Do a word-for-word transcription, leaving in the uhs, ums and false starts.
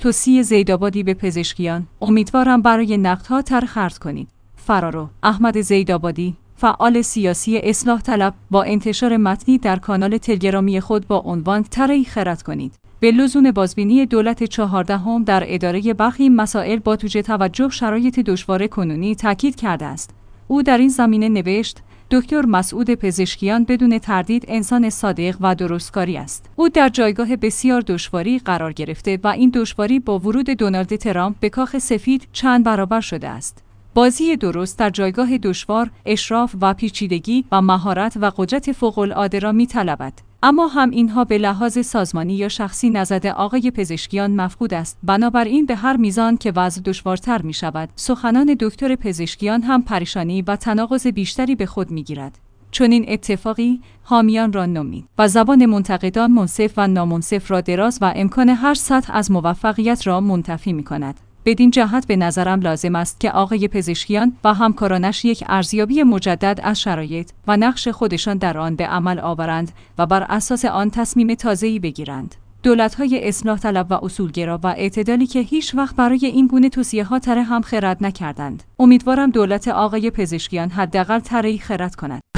توصیه زیدآبادی به پزشکیان: امیدوارم برای نقدها طرح خرج کنید. فرارو: احمد زیدآبادی، فعال سیاسی اصلاح طلب، با انتشار متنی در کانال تلگرامی خود با عنوان طرحی خرد کنید به لزوم بازبینی دولت چهاردهم در اداره برخی مسائل با توجه توجه شرایط دشوار کنونی تاکید کرده است. او در این زمینه نوشت: دکتر مسعود پزشکیان بدون تردید انسان صادق و درستکاری است. او در جایگاه بسیار دشواری قرار گرفته و این دشواری با ورود دونالد ترامپ به کاخ سفید چند برابر شده است. بازی درست در جایگاه دشوار، اشراف و پیچیدگی و مهارت و قدرت فوق‌العاده را می‌طلبد. اما هم اینها به لحاظ سازمانی یا شخصی نزد آقای پزشکیان مفقود است. بنابراین به هر میزان که وضع دشوارتر می شود، سخنان دکتر پزشکیان هم پریشانی و تناقض بیشتری به خود می گیرد. چون این اتفاقی حامیان را نومید و زبان منتقدان منصف و نامنصف را دراز و امکان هر سطح از موفقیت را منتفی می کند. بدین جهت به نظرم لازم است که آقای پزشکیان و همکارانش یک ارزیابی مجدد از شرایط و نقش خودشان در آن به عمل آورند و بر اساس آن تصمیم تازه‌ای بگیرند. دولت‌های اصلاح طلب و اصولگرا و اعتدالی که هیچ وقت برای این گونه توصیه‌ها طرح هم خرد نکردند. امیدوارم دولت آقای پزشکیان حداقل طرحی خرد کند.